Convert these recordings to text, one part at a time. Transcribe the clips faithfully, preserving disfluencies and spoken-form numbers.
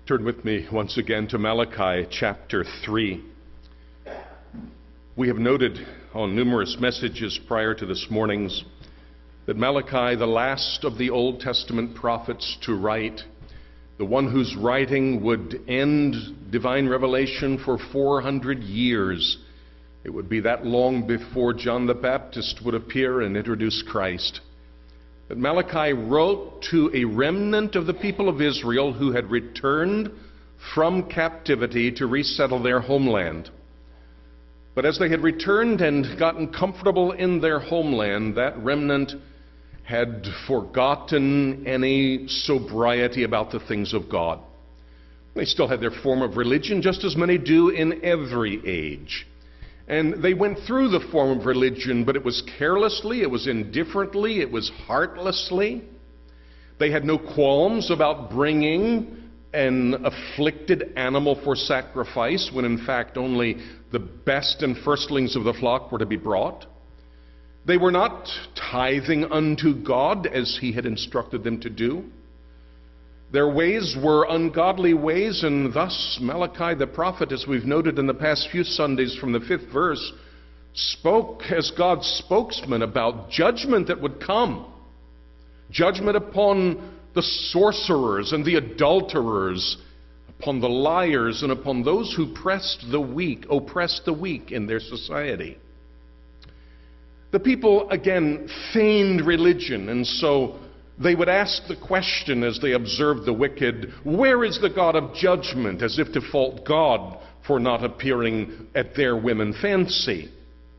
Turn with me once again to Malachi chapter three. We have noted on numerous messages prior to this morning's that Malachi, the last of the Old Testament prophets to write, the one whose writing would end divine revelation for four hundred years, it would be that long before John the Baptist would appear and introduce Christ, that Malachi wrote to a remnant of the people of Israel who had returned from captivity to resettle their homeland. But as they had returned and gotten comfortable in their homeland, that remnant had forgotten any sobriety about the things of God. They still had their form of religion, just as many do in every age. And they went through the form of religion, but it was carelessly, it was indifferently, it was heartlessly. They had no qualms about bringing an afflicted animal for sacrifice, when in fact only the best and firstlings of the flock were to be brought. They were not tithing unto God as he had instructed them to do. Their ways were ungodly ways, and thus Malachi the prophet, as we've noted in the past few Sundays from the fifth verse, spoke as God's spokesman about judgment that would come. Judgment upon the sorcerers and the adulterers, upon the liars, and upon those who pressed the weak, oppressed the weak in their society. The people, again, feigned religion, and so they would ask the question as they observed the wicked, where is the God of judgment, as if to fault God for not appearing at their whim and fancy.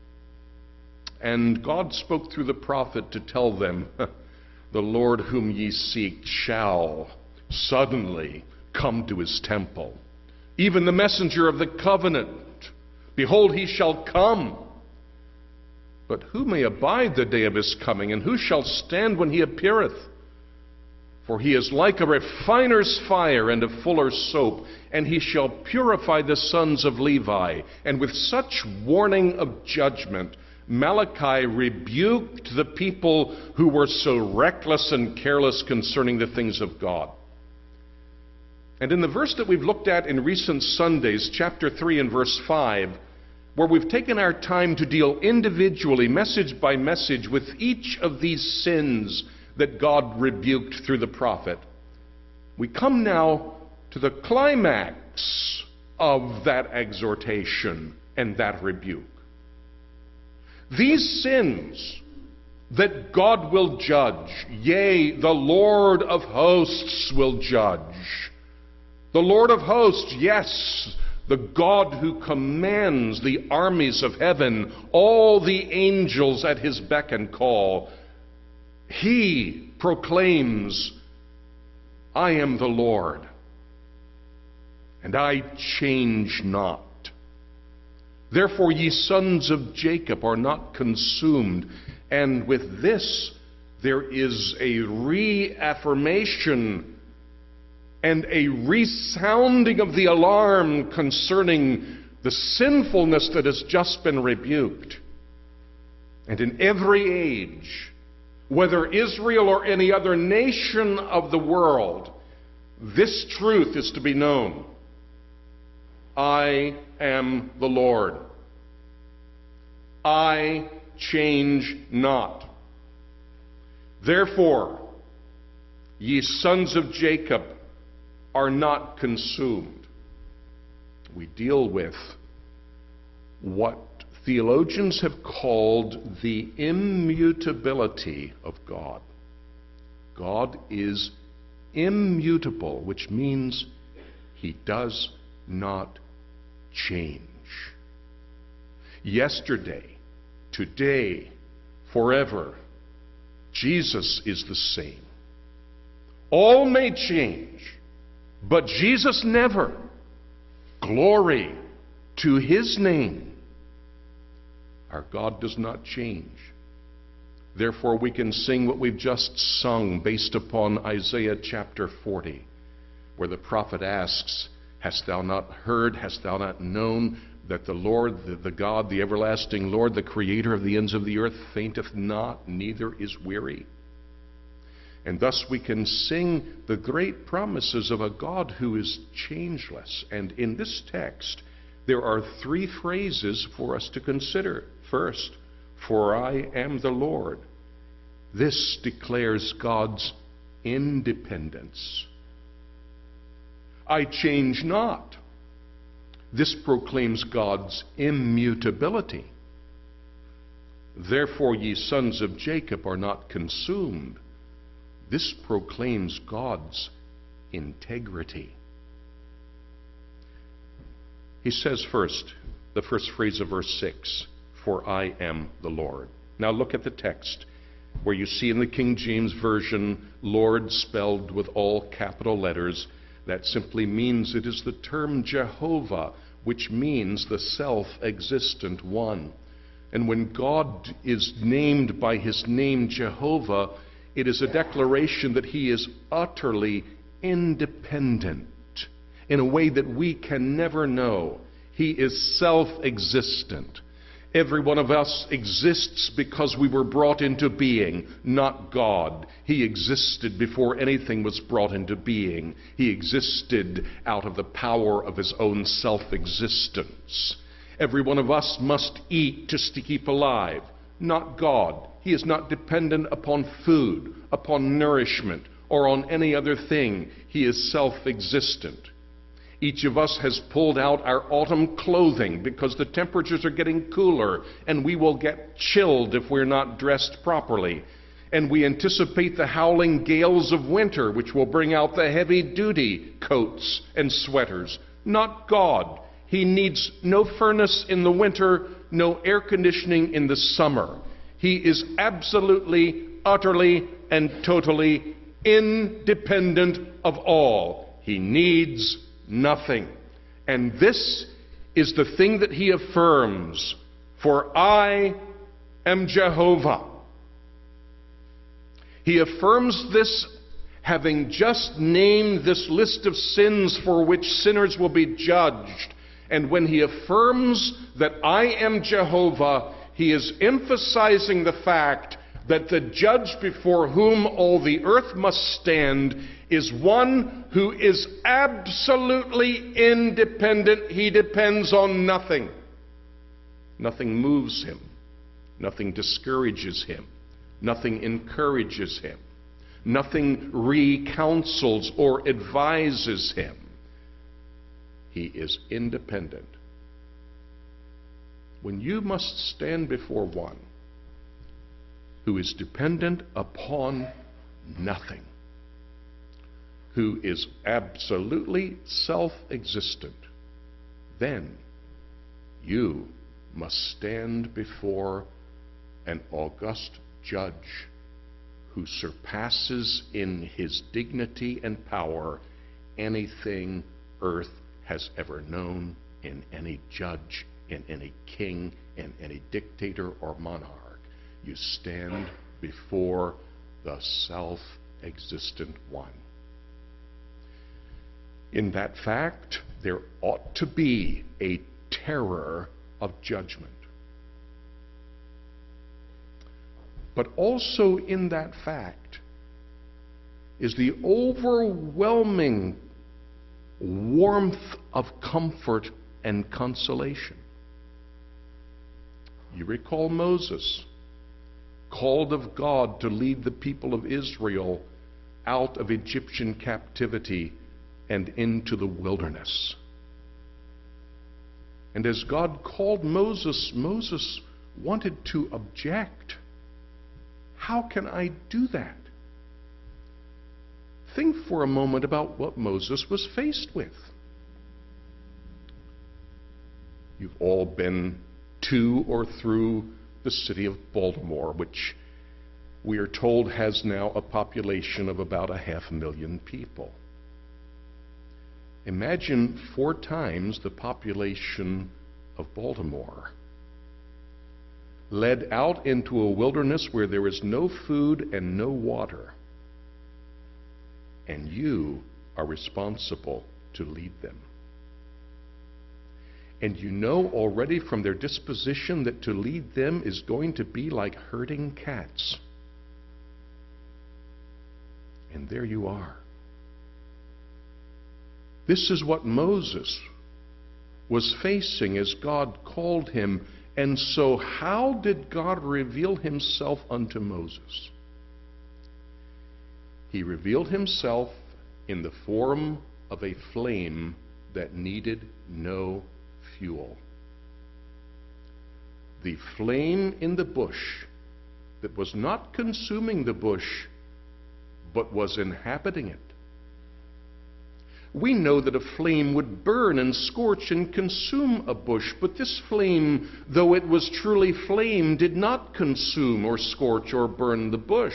And God spoke through the prophet to tell them, the Lord whom ye seek shall suddenly come to his temple. Even the messenger of the covenant, behold, he shall come. But who may abide the day of his coming, and who shall stand when he appeareth? For he is like a refiner's fire and a fuller's soap, and he shall purify the sons of Levi. And with such warning of judgment, Malachi rebuked the people who were so reckless and careless concerning the things of God. And in the verse that we've looked at in recent Sundays, chapter three and verse five, where we've taken our time to deal individually, message by message, with each of these sins that God rebuked through the prophet, we come now to the climax of that exhortation and that rebuke. These sins that God will judge, yea, the Lord of hosts will judge. The Lord of hosts, yes, the God who commands the armies of heaven, all the angels at his beck and call. He proclaims, I am the Lord, and I change not. Therefore ye sons of Jacob are not consumed. And with this there is a reaffirmation and a resounding of the alarm concerning the sinfulness that has just been rebuked. And in every age, whether Israel or any other nation of the world, this truth is to be known. I am the Lord. I change not. Therefore, ye sons of Jacob are not consumed. We deal with what theologians have called the immutability of God. God is immutable, which means he does not change. Yesterday, today, forever, Jesus is the same. All may change, but Jesus never. Glory to his name. Our God does not change. Therefore, we can sing what we've just sung based upon Isaiah chapter forty, where the prophet asks, hast thou not heard, hast thou not known, that the Lord, the, the God, the everlasting Lord, the creator of the ends of the earth, fainteth not, neither is weary. And thus we can sing the great promises of a God who is changeless. And in this text, there are three phrases for us to consider. First, for I am the Lord. This declares God's independence. I change not. This proclaims God's immutability. Therefore ye sons of Jacob are not consumed. This proclaims God's integrity. He says first, the first phrase of verse six, for I am the Lord. Now look at the text where you see in the King James Version, Lord spelled with all capital letters. That simply means it is the term Jehovah, which means the self-existent one. And when God is named by his name Jehovah, it is a declaration that he is utterly independent in a way that we can never know. He is self-existent. Every one of us exists because we were brought into being, not God. He existed before anything was brought into being. He existed out of the power of his own self-existence. Every one of us must eat just to keep alive, not God. He is not dependent upon food, upon nourishment, or on any other thing. He is self-existent. Each of us has pulled out our autumn clothing because the temperatures are getting cooler and we will get chilled if we're not dressed properly. And we anticipate the howling gales of winter, which will bring out the heavy-duty coats and sweaters. Not God. He needs no furnace in the winter, no air conditioning in the summer. He is absolutely, utterly, and totally independent of all. He needs nothing. And this is the thing that he affirms. For I am Jehovah. He affirms this having just named this list of sins for which sinners will be judged. And when he affirms that I am Jehovah, he is emphasizing the fact that the judge before whom all the earth must stand is one who is absolutely independent. He depends on nothing. Nothing moves him. Nothing discourages him. Nothing encourages him. Nothing re-counsels or advises him. He is independent. When you must stand before one who is dependent upon nothing, who is absolutely self-existent, then you must stand before an august judge who surpasses in his dignity and power anything earth has ever known, in any judge, in any king, in any dictator or monarch. You stand before the self-existent one. In that fact, there ought to be a terror of judgment. But also in that fact is the overwhelming warmth of comfort and consolation. You recall Moses, called of God to lead the people of Israel out of Egyptian captivity and into the wilderness. And as God called Moses, Moses wanted to object. How can I do that? Think for a moment about what Moses was faced with. You've all been to or through the city of Baltimore, which we are told has now a population of about a half million people. Imagine four times the population of Baltimore, led out into a wilderness where there is no food and no water. And you are responsible to lead them. And you know already from their disposition that to lead them is going to be like herding cats. And there you are. This is what Moses was facing as God called him. And so how did God reveal himself unto Moses? He revealed himself in the form of a flame that needed no fuel. The flame in the bush that was not consuming the bush, but was inhabiting it. We know that a flame would burn and scorch and consume a bush, but this flame, though it was truly flame, did not consume or scorch or burn the bush.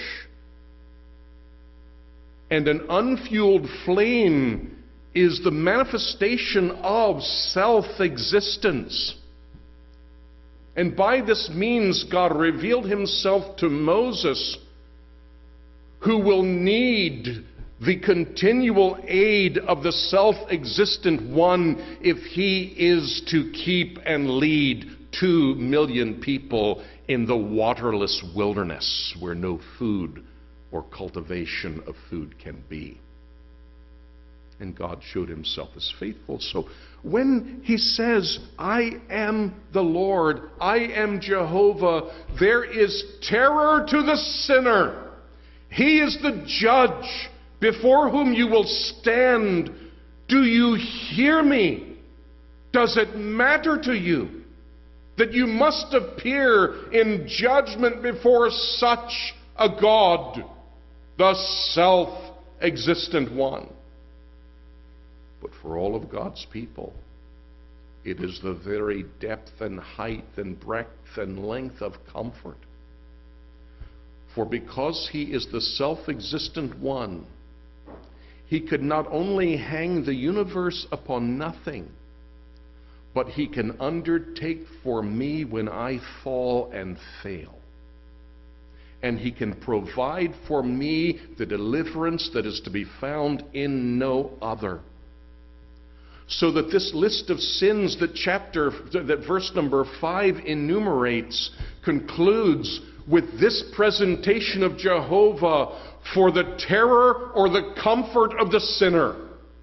And an unfueled flame is the manifestation of self-existence. And by this means, God revealed himself to Moses, who will need the continual aid of the self-existent one if he is to keep and lead two million people in the waterless wilderness where no food or cultivation of food can be. And God showed himself as faithful. So when he says, I am the Lord, I am Jehovah, there is terror to the sinner. He is the judge before whom you will stand. Do you hear me? Does it matter to you that you must appear in judgment before such a God, the self-existent one? But for all of God's people, it is the very depth and height and breadth and length of comfort. For because he is the self-existent one, he could not only hang the universe upon nothing, but he can undertake for me when I fall and fail. And he can provide for me the deliverance that is to be found in no other. So that this list of sins that chapter, that verse number five enumerates, concludes with this presentation of Jehovah for the terror or the comfort of the sinner.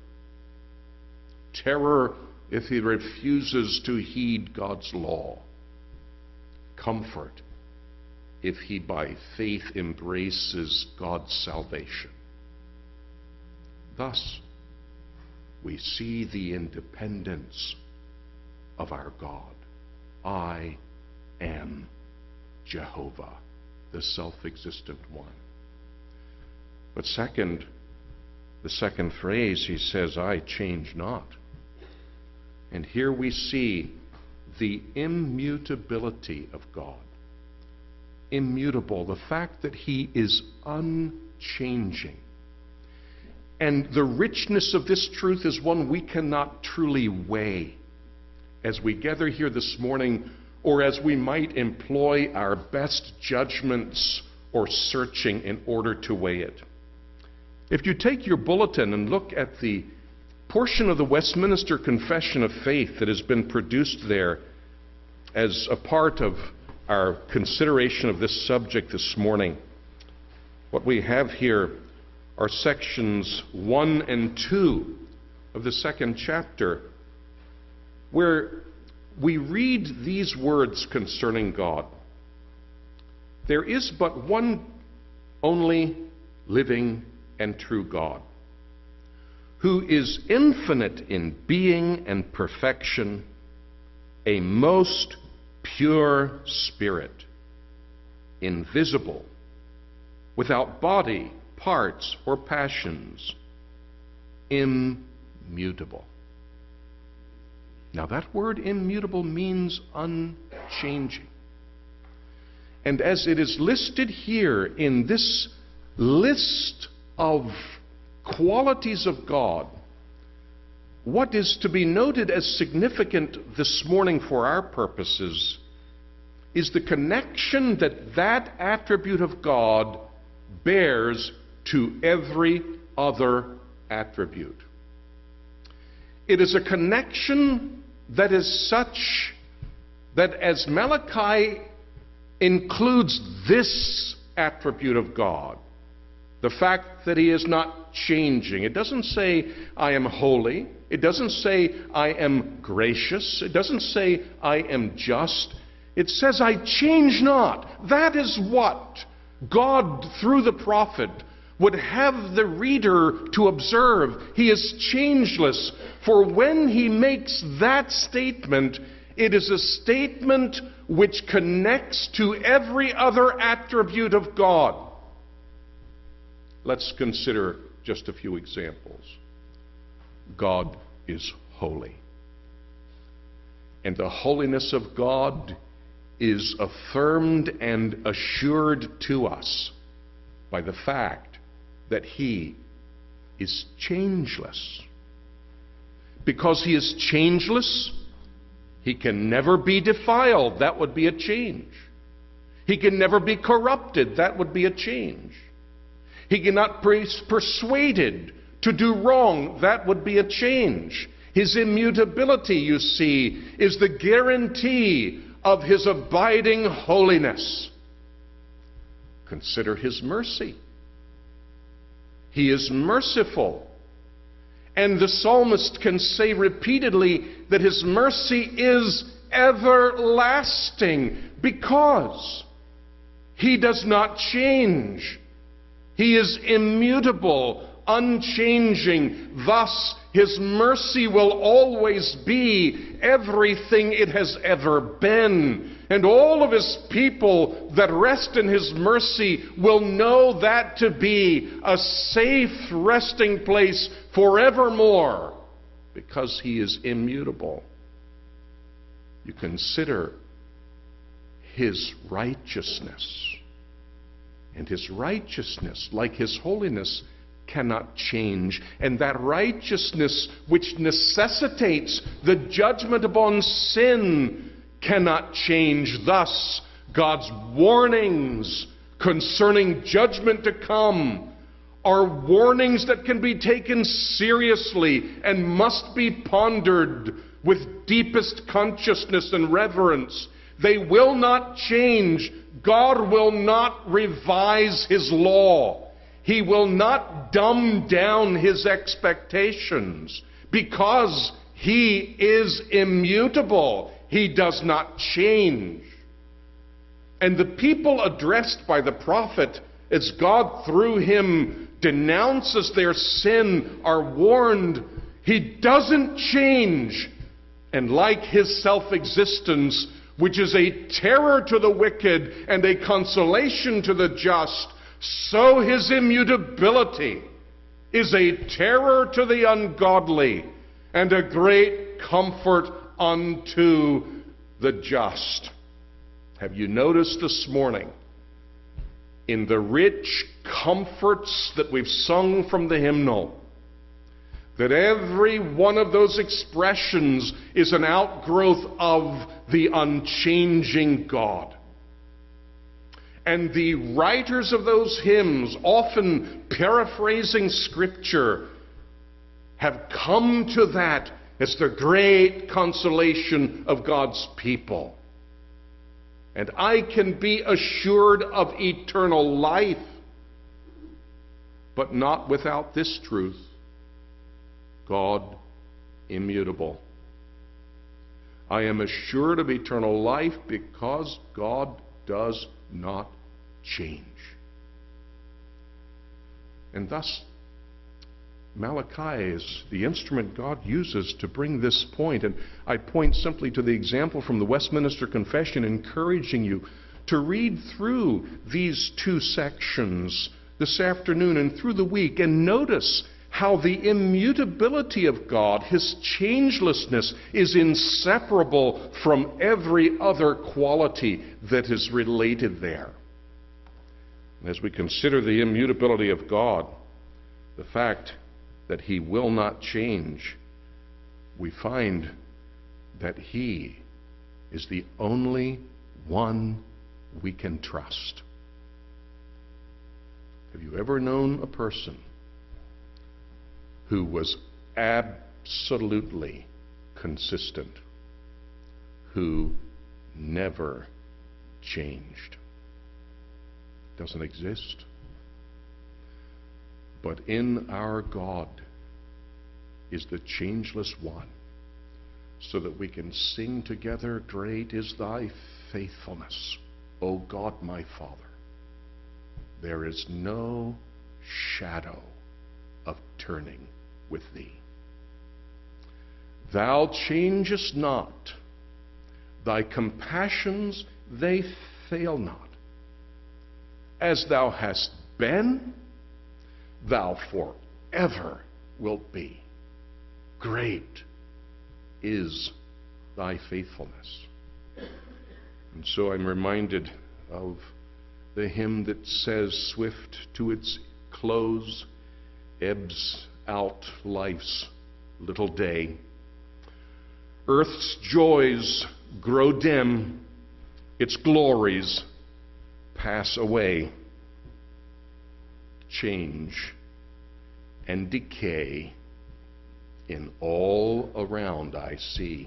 Terror if he refuses to heed God's law. Comfort if he by faith embraces God's salvation. Thus, we see the independence of our God. I am Jehovah, the self-existent one. But second, the second phrase, he says, I change not. And here we see the immutability of God. Immutable, the fact that he is unchanging. And the richness of this truth is one we cannot truly weigh as we gather here this morning, or as we might employ our best judgments or searching in order to weigh it. If you take your bulletin and look at the portion of the Westminster Confession of Faith that has been produced there as a part of our consideration of this subject this morning, what we have here are sections one and two of the second chapter, where we read these words concerning God. There is but one only living and true God, who is infinite in being and perfection, a most pure spirit, invisible, without body, parts, or passions, immutable. Now that word immutable means unchanging. And as it is listed here in this list of qualities of God, what is to be noted as significant this morning for our purposes is the connection that that attribute of God bears to every other attribute. It is a connection that is such that as Malachi includes this attribute of God, The fact that he is not changing. It doesn't say, I am holy. It doesn't say, I am gracious. It doesn't say, I am just. It says, I change not. That is what God, through the prophet, would have the reader to observe. He is changeless. For when he makes that statement, it is a statement which connects to every other attribute of God. Let's consider just a few examples. God is holy. And the holiness of God is affirmed and assured to us by the fact that he is changeless. Because he is changeless, he can never be defiled. That would be a change. He can never be corrupted. That would be a change. He cannot be persuaded to do wrong. That would be a change. His immutability, you see, is the guarantee of his abiding holiness. Consider his mercy. He is merciful. And the psalmist can say repeatedly that his mercy is everlasting because he does not change. He is immutable, unchanging. Thus, his mercy will always be everything it has ever been. And all of his people that rest in his mercy will know that to be a safe resting place forevermore, because he is immutable. You consider his righteousness. And his righteousness, like his holiness, cannot change. And that righteousness which necessitates the judgment upon sin cannot change. Thus, God's warnings concerning judgment to come are warnings that can be taken seriously and must be pondered with deepest consciousness and reverence. They will not change. God will not revise his law. He will not dumb down his expectations because he is immutable. He does not change. And the people addressed by the prophet, as God through him denounces their sin, are warned, he doesn't change. And like his self-existence, which is a terror to the wicked and a consolation to the just, so his immutability is a terror to the ungodly and a great comfort unto the just. Have you noticed this morning, in the rich comforts that we've sung from the hymnal, that every one of those expressions is an outgrowth of the unchanging God? And the writers of those hymns, often paraphrasing Scripture, have come to that as the great consolation of God's people. And I can be assured of eternal life, but not without this truth: God immutable. I am assured of eternal life because God does not change. And thus, Malachi is the instrument God uses to bring this point. And I point simply to the example from the Westminster Confession, encouraging you to read through these two sections this afternoon and through the week, and notice how the immutability of God, his changelessness, is inseparable from every other quality that is related there. As we consider the immutability of God, the fact that he will not change, we find that he is the only one we can trust. Have you ever known a person who was absolutely consistent, who never changed? Doesn't exist. but in our God is the changeless one, so that we can sing together, great is thy faithfulness, O God my Father. There is no shadow of turning with thee. Thou changest not, thy compassions, they fail not. As thou hast been, thou forever wilt be. Great is thy faithfulness. And so I'm reminded of the hymn that says, swift to its close ebbs out life's little day. Earth's joys grow dim, its glories pass away. Change and decay in all around I see.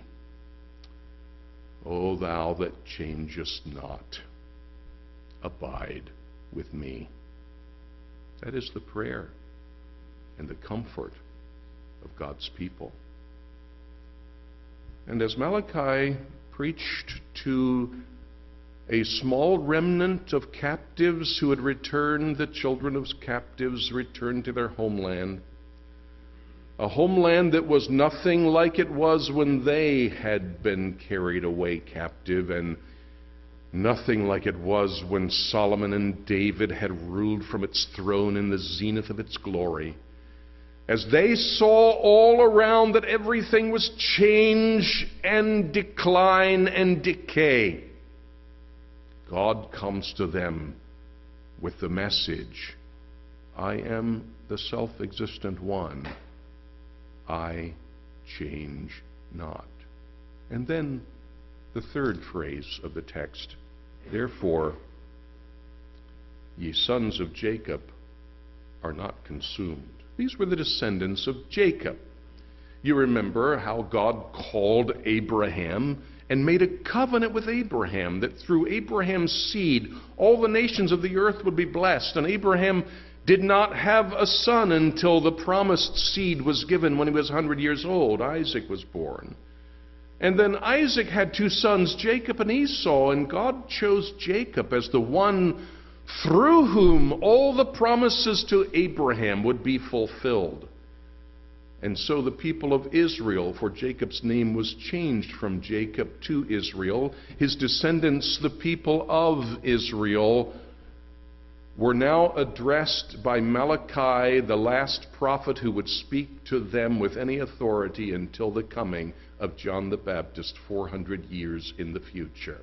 O thou that changest not, abide with me. That is the prayer and the comfort of God's people. And as Malachi preached to a small remnant of captives who had returned, the children of captives returned to their homeland, a homeland that was nothing like it was when they had been carried away captive, and nothing like it was when Solomon and David had ruled from its throne in the zenith of its glory. As they saw all around that everything was change and decline and decay, God comes to them with the message, I am the self-existent one. I change not. And then the third phrase of the text, therefore, ye sons of Jacob are not consumed. These were the descendants of Jacob. You remember how God called Abraham and made a covenant with Abraham that through Abraham's seed all the nations of the earth would be blessed. And Abraham did not have a son until the promised seed was given when he was one hundred years old. Isaac was born. And then Isaac had two sons, Jacob and Esau, and God chose Jacob as the one through whom all the promises to Abraham would be fulfilled. And so the people of Israel, for Jacob's name was changed from Jacob to Israel, his descendants, the people of Israel, were now addressed by Malachi, the last prophet who would speak to them with any authority until the coming of John the Baptist four hundred years in the future.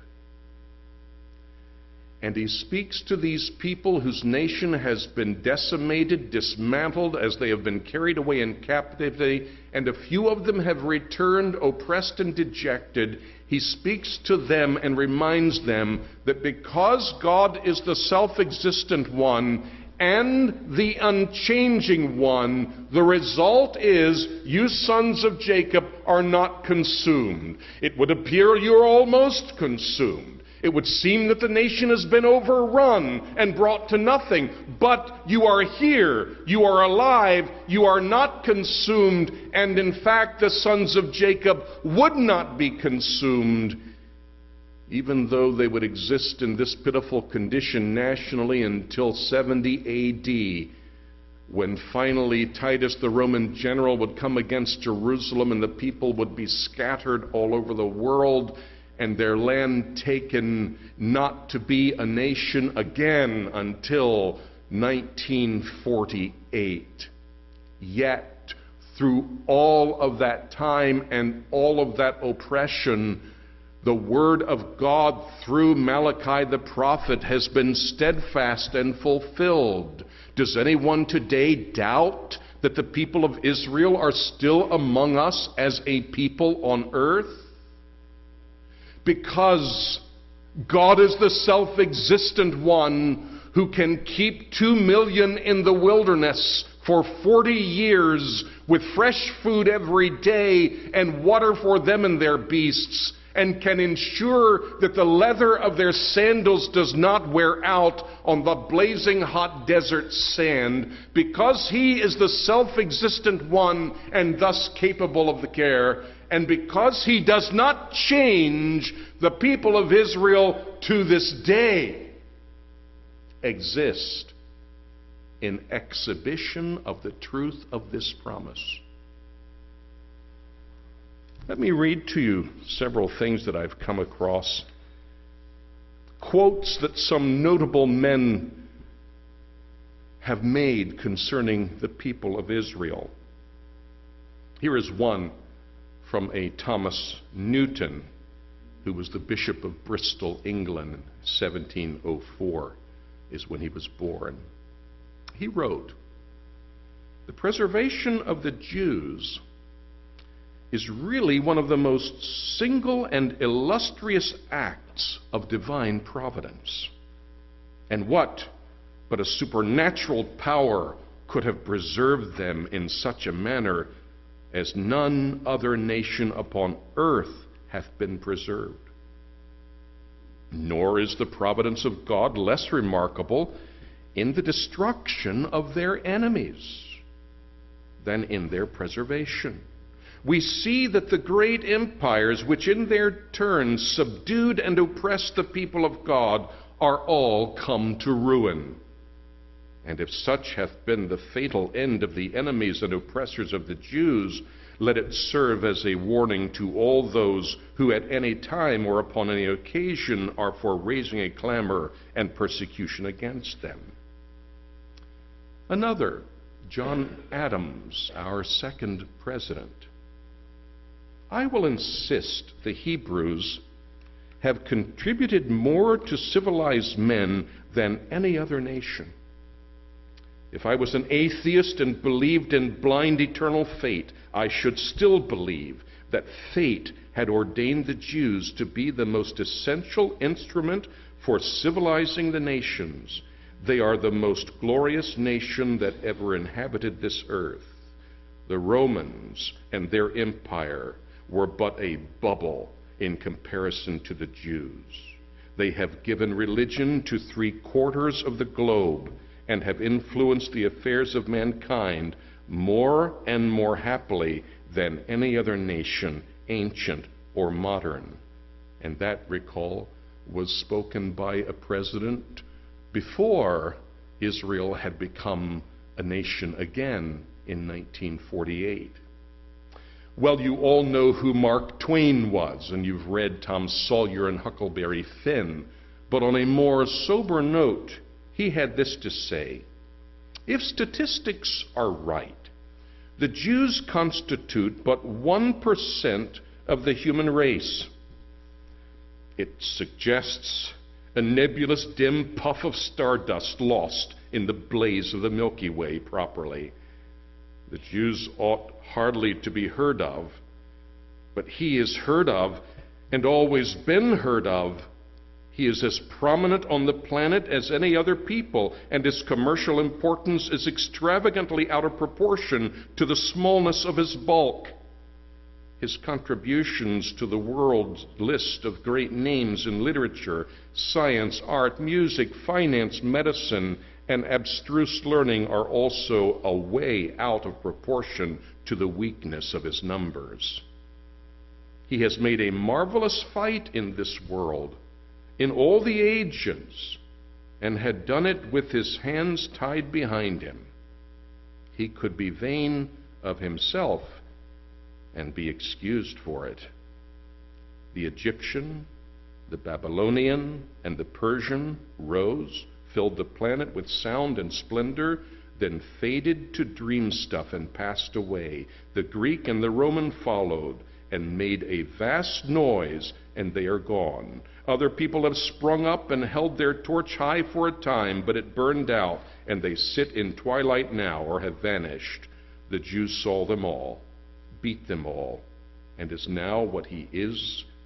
And he speaks to these people whose nation has been decimated, dismantled, as they have been carried away in captivity, and a few of them have returned oppressed and dejected. He speaks to them and reminds them that because God is the self-existent one and the unchanging one, the result is you sons of Jacob are not consumed. It would appear you're almost consumed. It would seem that the nation has been overrun and brought to nothing. But you are here, you are alive, you are not consumed, and in fact the sons of Jacob would not be consumed, even though they would exist in this pitiful condition nationally until seventy A D, when finally Titus, the Roman general, would come against Jerusalem and the people would be scattered all over the world, and their land taken not to be a nation again until nineteen forty-eight. Yet, through all of that time and all of that oppression, the word of God through Malachi the prophet has been steadfast and fulfilled. Does anyone today doubt that the people of Israel are still among us as a people on earth? Because God is the self-existent one who can keep two million in the wilderness for forty years with fresh food every day and water for them and their beasts, and can ensure that the leather of their sandals does not wear out on the blazing hot desert sand, because he is the self-existent one and thus capable of the care, and because he does not change, the people of Israel to this day exist in exhibition of the truth of this promise. Let me read to you several things that I've come across, quotes that some notable men have made concerning the people of Israel. Here is one from a Thomas Newton, who was the Bishop of Bristol, England. seventeen oh four is when he was born. He wrote, "The preservation of the Jews is really one of the most single and illustrious acts of divine providence. And what but a supernatural power could have preserved them in such a manner as none other nation upon earth hath been preserved? Nor is the providence of God less remarkable in the destruction of their enemies than in their preservation. We see that the great empires, which in their turn subdued and oppressed the people of God, are all come to ruin. And if such hath been the fatal end of the enemies and oppressors of the Jews, let it serve as a warning to all those who at any time or upon any occasion are for raising a clamor and persecution against them." Another, John Adams, our second president: "I will insist the Hebrews have contributed more to civilized men than any other nation. If I was an atheist and believed in blind eternal fate, I should still believe that fate had ordained the Jews to be the most essential instrument for civilizing the nations. They are the most glorious nation that ever inhabited this earth. The Romans and their empire were but a bubble in comparison to the Jews. They have given religion to three quarters of the globe and have influenced the affairs of mankind more and more happily than any other nation, ancient or modern." And that, recall, was spoken by a president before Israel had become a nation again in nineteen forty-eight. Well, you all know who Mark Twain was, and you've read Tom Sawyer and Huckleberry Finn. But on a more sober note, he had this to say: "If statistics are right, the Jews constitute but one percent of the human race. It suggests a nebulous dim puff of stardust lost in the blaze of the Milky Way properly. The Jews ought hardly to be heard of, but he is heard of and always been heard of. He is as prominent on the planet as any other people, and his commercial importance is extravagantly out of proportion to the smallness of his bulk. His contributions to the world's list of great names in literature, science, art, music, finance, medicine, and abstruse learning are also a way out of proportion to the weakness of his numbers. He has made a marvelous fight in this world, in all the ages, and had done it with his hands tied behind him. He could be vain of himself and be excused for it. The Egyptian, the Babylonian, and the Persian rose, filled the planet with sound and splendor, then faded to dream stuff and passed away. The Greek and the Roman followed and made a vast noise, and they are gone. Other people have sprung up and held their torch high for a time, but it burned out, and they sit in twilight now or have vanished. The Jews saw them all, beat them all, and is now what he is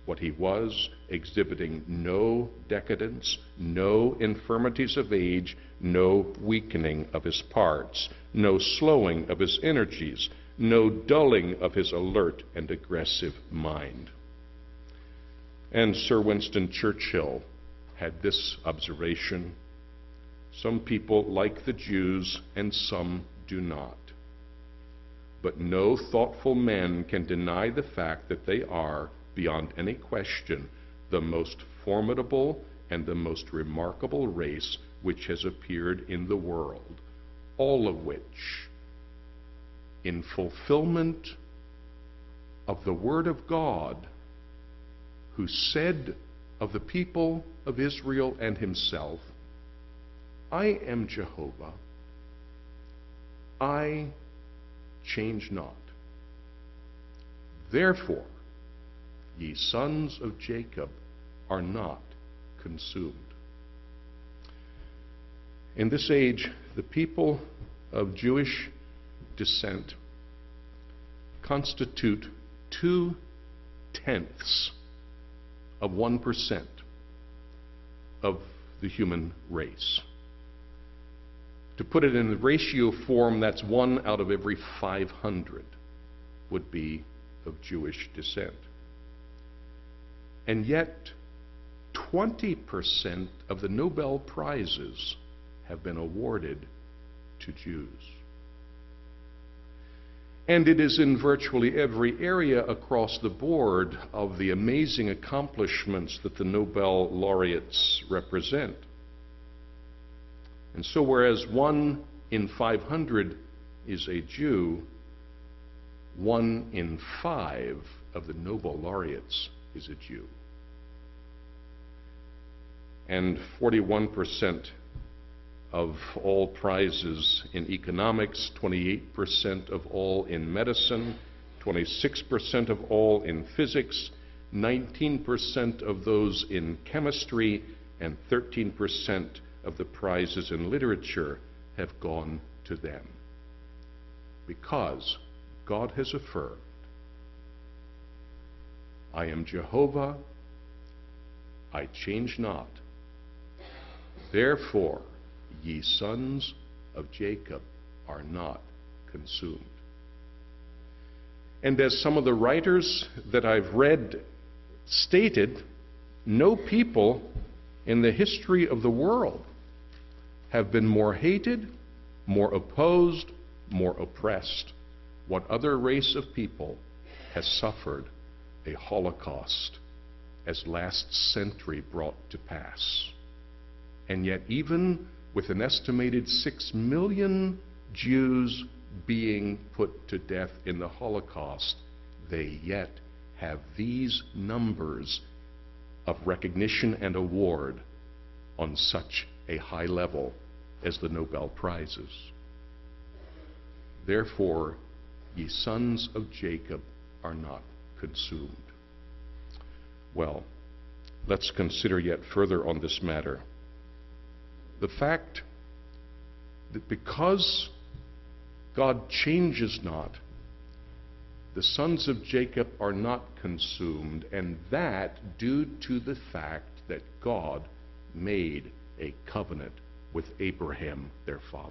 what he was, exhibiting no decadence, no infirmities of age, no weakening of his parts, no slowing of his energies, no dulling of his alert and aggressive mind. And Sir Winston Churchill had this observation: some people like the Jews and some do not. But no thoughtful man can deny the fact that they are, beyond any question, the most formidable and the most remarkable race which has appeared in the world, all of which, in fulfillment of the Word of God, who said of the people of Israel and himself, I am Jehovah, I change not. Therefore, ye sons of Jacob are not consumed. In this age, the people of Jewish descent constitute two-tenths of one percent of the human race. To put it in the ratio form, that's one out of every five hundred would be of Jewish descent. And yet, twenty percent of the Nobel Prizes have been awarded to Jews. And it is in virtually every area across the board of the amazing accomplishments that the Nobel laureates represent. And so whereas one in five hundred is a Jew, one in five of the Nobel laureates is a Jew. And forty-one percent of all prizes in economics, twenty-eight percent of all in medicine, twenty-six percent of all in physics, nineteen percent of those in chemistry, and thirteen percent of the prizes in literature have gone to them. Because God has affirmed, I am Jehovah, I change not. Therefore, ye sons of Jacob are not consumed. And as some of the writers that I've read stated, no people in the history of the world have been more hated, more opposed, more oppressed. What other race of people has suffered a Holocaust as last century brought to pass? And yet, even with an estimated six million Jews being put to death in the Holocaust, they yet have these numbers of recognition and award on such a high level as the Nobel Prizes. Therefore, ye sons of Jacob are not consumed. Well, let's consider yet further on this matter the fact that because God changes not, the sons of Jacob are not consumed, and that due to the fact that God made a covenant with Abraham, their father.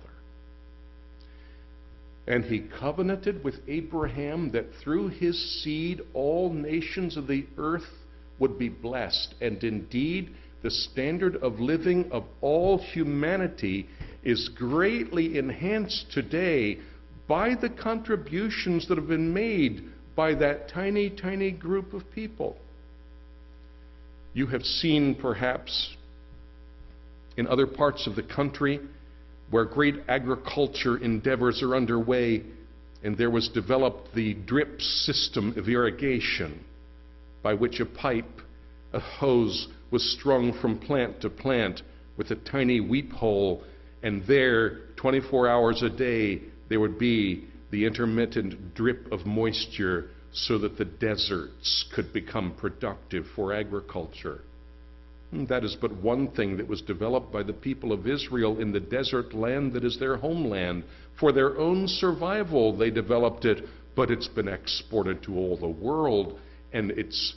And he covenanted with Abraham that through his seed all nations of the earth would be blessed. And indeed, the standard of living of all humanity is greatly enhanced today by the contributions that have been made by that tiny, tiny group of people. You have seen perhaps in other parts of the country where great agriculture endeavors are underway, and there was developed the drip system of irrigation, by which a pipe, a hose, was strung from plant to plant with a tiny weep hole, and there, twenty-four hours a day, there would be the intermittent drip of moisture so that the deserts could become productive for agriculture. And that is but one thing that was developed by the people of Israel in the desert land that is their homeland. For their own survival, they developed it, but it's been exported to all the world, and it's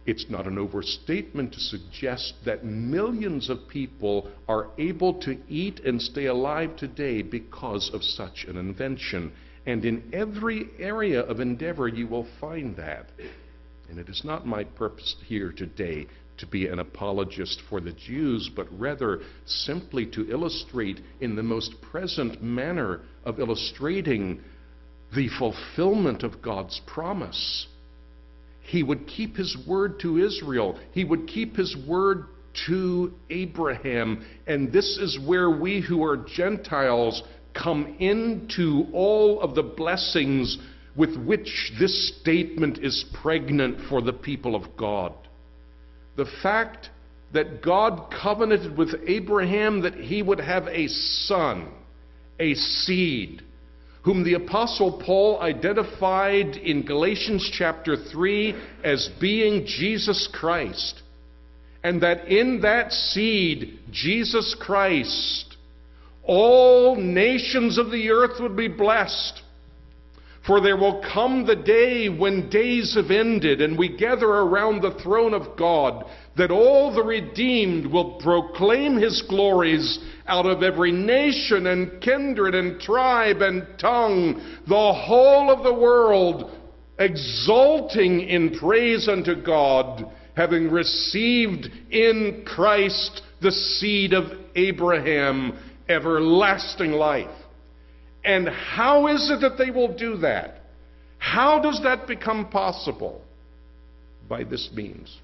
It's not an overstatement to suggest that millions of people are able to eat and stay alive today because of such an invention. And in every area of endeavor you will find that. And it is not my purpose here today to be an apologist for the Jews, but rather simply to illustrate in the most present manner of illustrating the fulfillment of God's promise. He would keep his word to Israel. He would keep his word to Abraham. And this is where we who are Gentiles come into all of the blessings with which this statement is pregnant for the people of God. The fact that God covenanted with Abraham that he would have a son, a seed, whom the Apostle Paul identified in Galatians chapter three as being Jesus Christ, and that in that seed, Jesus Christ, all nations of the earth would be blessed. For there will come the day when days have ended and we gather around the throne of God, that all the redeemed will proclaim his glories out of every nation and kindred and tribe and tongue, the whole of the world exulting in praise unto God, having received in Christ the seed of Abraham, everlasting life. And how is it that they will do that? How does that become possible? By this means.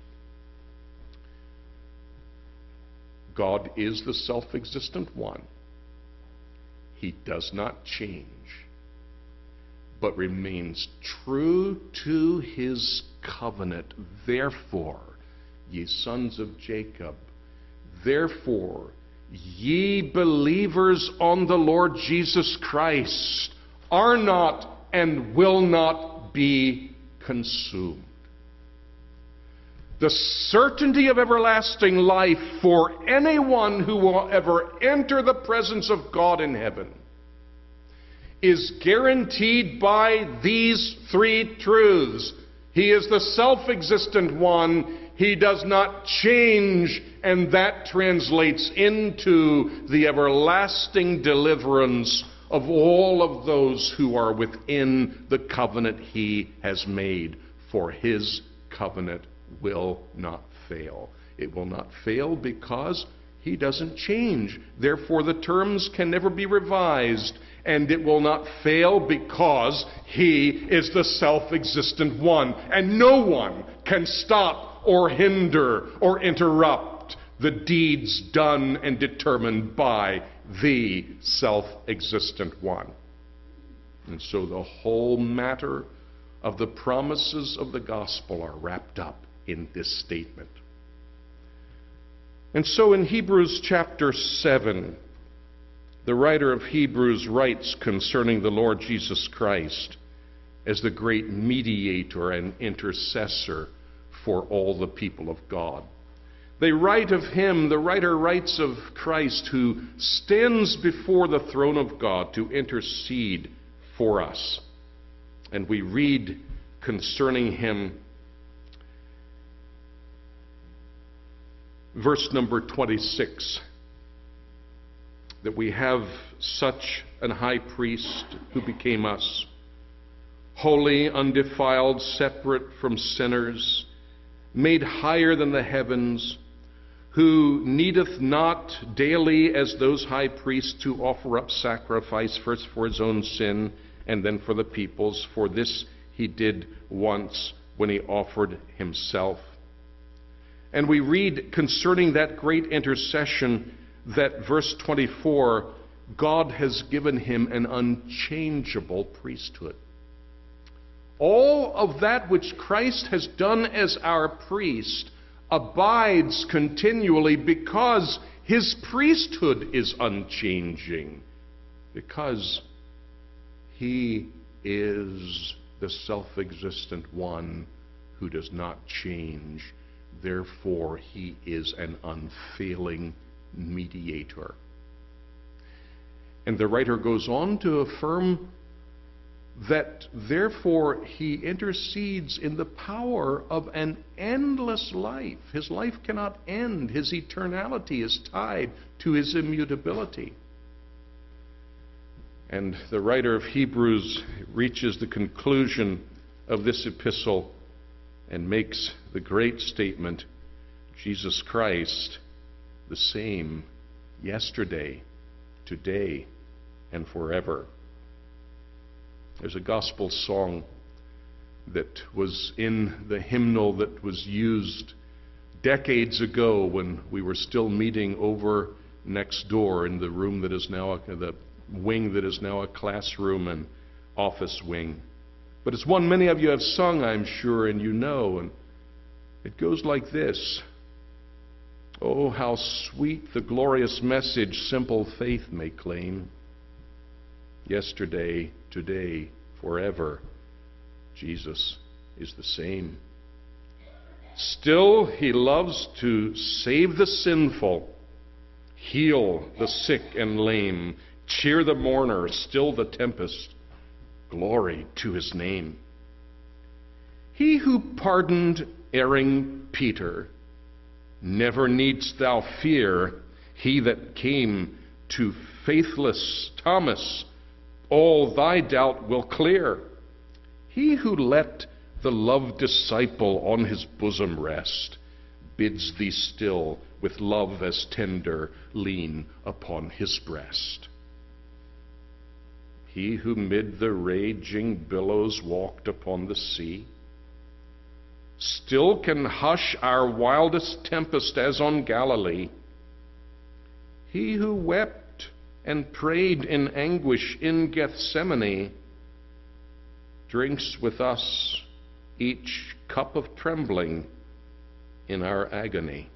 God is the self-existent one. He does not change, but remains true to his covenant. Therefore, ye sons of Jacob, therefore, ye believers on the Lord Jesus Christ are not and will not be consumed. The certainty of everlasting life for anyone who will ever enter the presence of God in heaven is guaranteed by these three truths. He is the self-existent one. He does not change, and that translates into the everlasting deliverance of all of those who are within the covenant he has made. For his covenant will not fail. It will not fail because he doesn't change. Therefore, the terms can never be revised. And it will not fail because he is the self-existent one. And no one can stop or hinder or interrupt the deeds done and determined by the self-existent one. And so the whole matter of the promises of the gospel are wrapped up in this statement. And so in Hebrews chapter seven, the writer of Hebrews writes concerning the Lord Jesus Christ as the great mediator and intercessor for all the people of God. They write of him, the writer writes of Christ, who stands before the throne of God to intercede for us. And we read concerning him, verse number twenty-six, that we have such an high priest who became us, holy, undefiled, separate from sinners, made higher than the heavens, who needeth not daily as those high priests to offer up sacrifice, first for his own sin and then for the people's. For this he did once when he offered himself. And we read concerning that great intercession that verse twenty-four, God has given him an unchangeable priesthood. All of that which Christ has done as our priest abides continually because his priesthood is unchanging, because he is the self-existent one who does not change. Therefore, he is an unfailing mediator. And the writer goes on to affirm that therefore he intercedes in the power of an endless life. His life cannot end. His eternality is tied to his immutability. And the writer of Hebrews reaches the conclusion of this epistle and makes the great statement, Jesus Christ, the same yesterday, today, and forever. There's a gospel song that was in the hymnal that was used decades ago when we were still meeting over next door in the room that is now a, the wing that is now a classroom and office wing. But it's one many of you have sung, I'm sure, and you know, and it goes like this. Oh, how sweet the glorious message simple faith may claim. Yesterday, today, forever, Jesus is the same. Still, he loves to save the sinful, heal the sick and lame, cheer the mourner, still the tempest. Glory to his name. He who pardoned erring Peter, never needst thou fear. He that came to faithless Thomas, all thy doubt will clear. He who let the loved disciple on his bosom rest, bids thee still with love as tender lean upon his breast. He who mid the raging billows walked upon the sea, still can hush our wildest tempest as on Galilee. He who wept and prayed in anguish in Gethsemane, drinks with us each cup of trembling in our agony.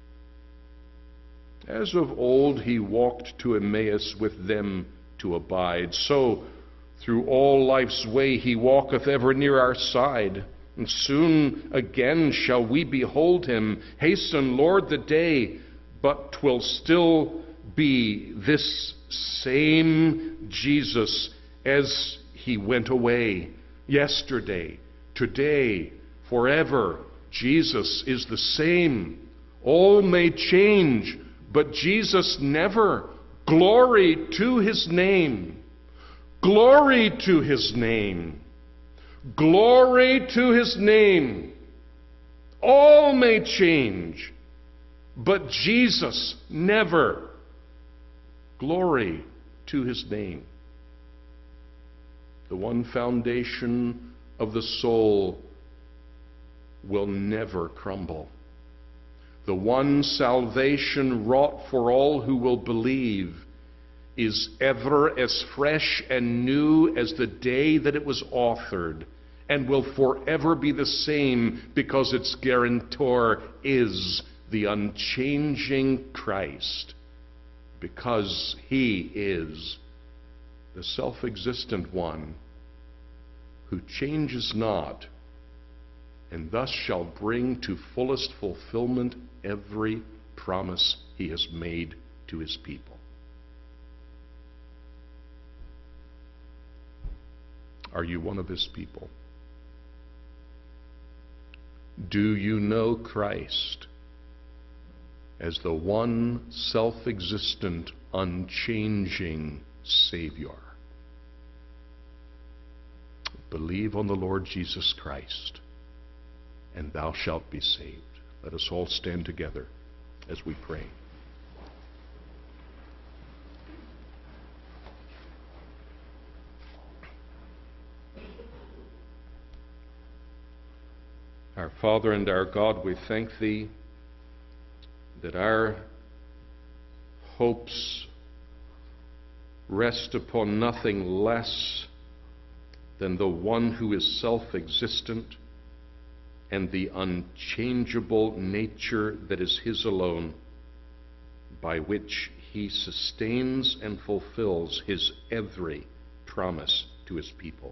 As of old he walked to Emmaus with them to abide, so through all life's way he walketh ever near our side. And soon again shall we behold him. Hasten, Lord, the day, but 'twill still be this same Jesus as he went away. Yesterday, today, forever, Jesus is the same. All may change, but Jesus never. Glory to his name. Glory to his name. Glory to his name. All may change, but Jesus never. Glory to his name. The one foundation of the soul will never crumble. The one salvation wrought for all who will believe is ever as fresh and new as the day that it was authored, and will forever be the same because its guarantor is the unchanging Christ, because he is the self-existent one who changes not, and thus shall bring to fullest fulfillment every promise he has made to his people. Are you one of his people? Do you know Christ as the one self-existent, unchanging Savior? Believe on the Lord Jesus Christ, and thou shalt be saved. Let us all stand together as we pray. Our Father and our God, we thank thee that our hopes rest upon nothing less than the one who is self-existent and the unchangeable nature that is his alone, by which he sustains and fulfills his every promise to his people.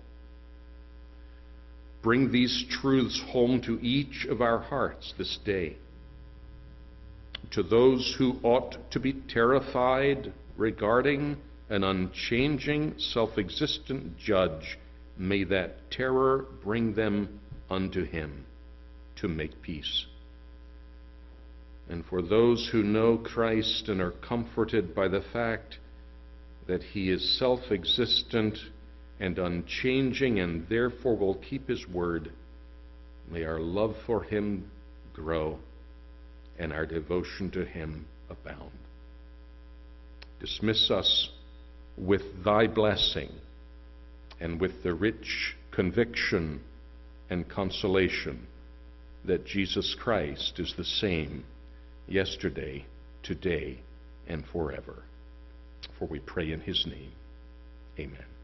Bring these truths home to each of our hearts this day. To those who ought to be terrified regarding an unchanging, self-existent judge, may that terror bring them unto him to make peace. And for those who know Christ and are comforted by the fact that he is self-existent and unchanging and therefore will keep his word, may our love for him grow and our devotion to him abound. Dismiss us with thy blessing and with the rich conviction and consolation that Jesus Christ is the same yesterday, today, and forever. For we pray in his name. Amen.